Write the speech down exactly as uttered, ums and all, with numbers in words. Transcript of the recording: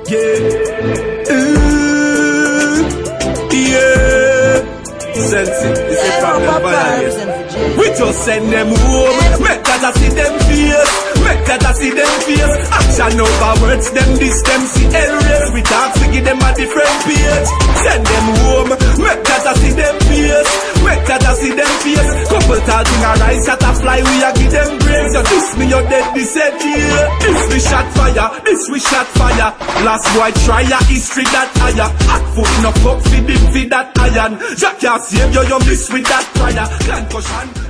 Yeah. Ooh. Yeah. Sensi, it's a problem for we just send them home. Make that I see them fears. Make that I see them fears. Action over words, them this, them see errors. We talk to give them a different page. Send them home. Make that I see them fears. Make that I see them fears. Couple talking a rise at a fly, we a give them brains. So this me your dead, this said here. This we shot fire, this we shot fire. Last boy try a history that higher. Hot foot no fuck feed him feed that iron. Jack can't save you, you miss with that fire. Concussion.